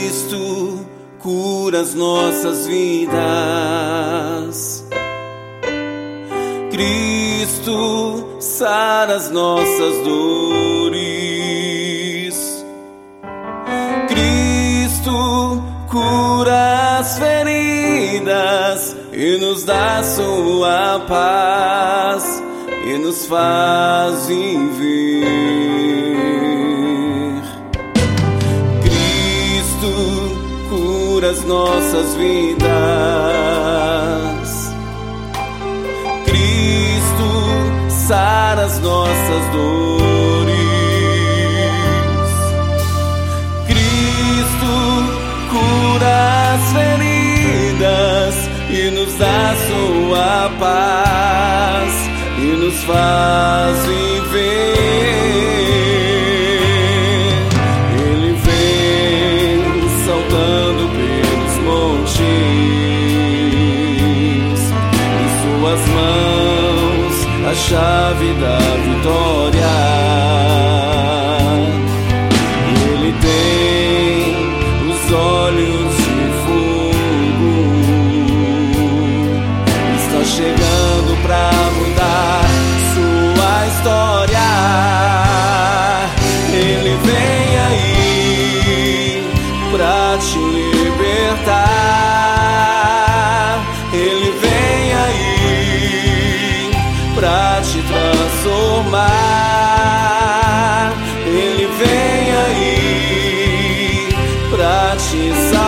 Cristo cura as nossas vidas. Cristo sara as nossas dores. Cristo cura as feridas e nos dá sua paz e nos faz viver. Cristo cura as nossas vidas. Cristo sara as nossas dores. Cristo cura as feridas e nos dá sua paz e nos faz viver. Ele vem saltando pelos montes, em suas mãos a chave da vitória. Ele tem os olhos de fogo, está chegando pra mudar sua história. Ele vem aí pra te libertar. Ele vem aí pra te transformar. Ele vem aí pra te salvar.